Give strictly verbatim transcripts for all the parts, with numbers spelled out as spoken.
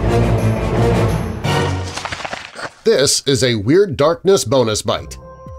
This is a Weird Darkness bonus bite.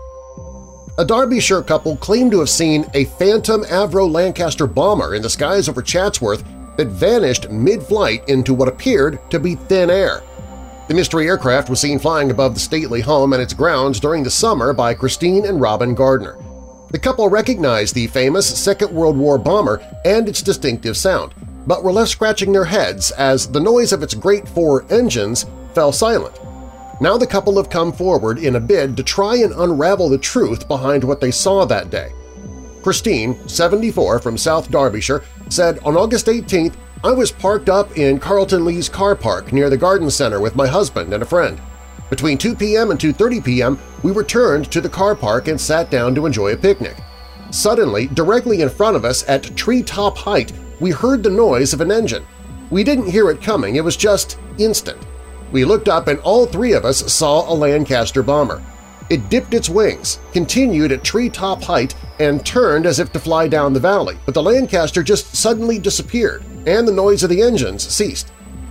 A Derbyshire couple claimed to have seen a Phantom Avro Lancaster bomber in the skies over Chatsworth that vanished mid-flight into what appeared to be thin air. The mystery aircraft was seen flying above the stately home and its grounds during the summer by Christine and Robin Gardner. The couple recognized the famous Second World War bomber and its distinctive sound, but were left scratching their heads as the noise of its great four engines fell silent. Now the couple have come forward in a bid to try and unravel the truth behind what they saw that day. Christine, seventy-four, from South Derbyshire, said, "On August eighteenth, I was parked up in Carlton Lee's car park near the garden center with my husband and a friend. Between two p m and two thirty p m, we returned to the car park and sat down to enjoy a picnic. Suddenly, directly in front of us at treetop height, we heard the noise of an engine. We didn't hear it coming, it was just instant. We looked up and all three of us saw a Lancaster bomber. It dipped its wings, continued at treetop height, and turned as if to fly down the valley, but the Lancaster just suddenly disappeared, and the noise of the engines ceased."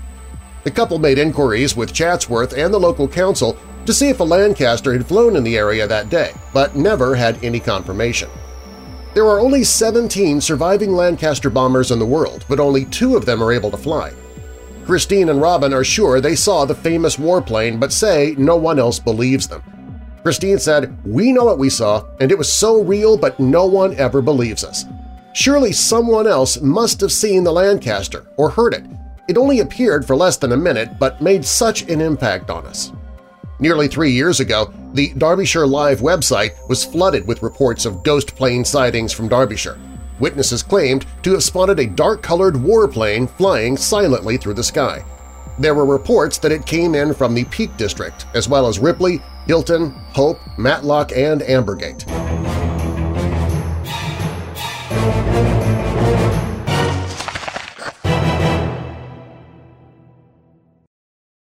The couple made inquiries with Chatsworth and the local council to see if a Lancaster had flown in the area that day, but never had any confirmation. There are only seventeen surviving Lancaster bombers in the world, but only two of them are able to fly. Christine and Robin are sure they saw the famous warplane but say no one else believes them. Christine said, "We know what we saw, and it was so real but no one ever believes us. Surely someone else must have seen the Lancaster or heard it. It only appeared for less than a minute but made such an impact on us." Nearly three years ago, the Derbyshire Live website was flooded with reports of ghost plane sightings from Derbyshire. Witnesses claimed to have spotted a dark-colored warplane flying silently through the sky. There were reports that it came in from the Peak District, as well as Ripley, Hilton, Hope, Matlock, and Ambergate.